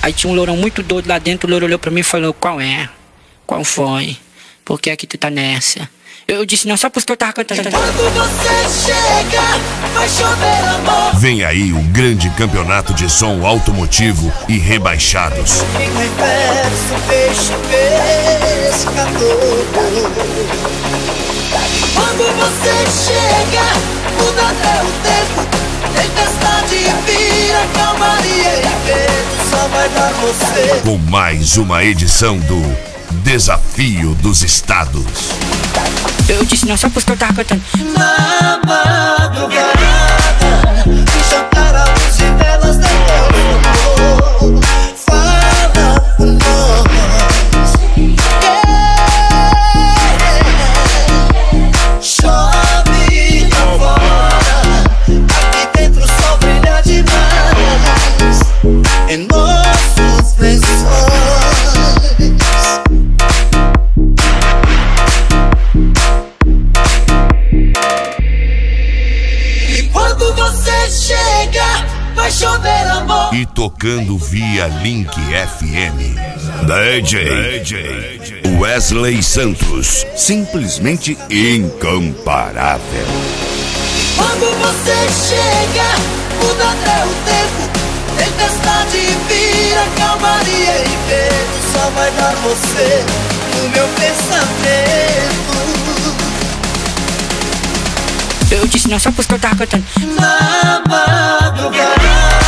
Aí tinha um lourão muito doido lá dentro, o louro olhou pra mim e falou, qual é? Qual foi? Por que é que tu tá nessa? Eu disse não, só porque eu tava cantando. Quando você chega, vai chover amor. Vem aí o grande campeonato de som automotivo e rebaixados. Em reverso, fecha pescador. Quando você chega, muda até o tempo. Tempestade vira, calmaria e vento. Só vai dar você. Com mais uma edição do Desafio dos Estados. Eu disse não, só porque eu tava cantando. Na madrugada, de jantar a luz de velas depois. Fala por nós. Chove lá fora, aqui dentro o sol brilha demais. Em nossos lençóis. Chega, vai chover amor. E tocando via Link FM. DJ Wesley Santos. Simplesmente incomparável. Quando você chega, muda até o tempo. Tempestade vira, calmaria e vento. Só vai dar você no meu pensamento. Eu disse não, só porque eu tava cantando. Na madrugada.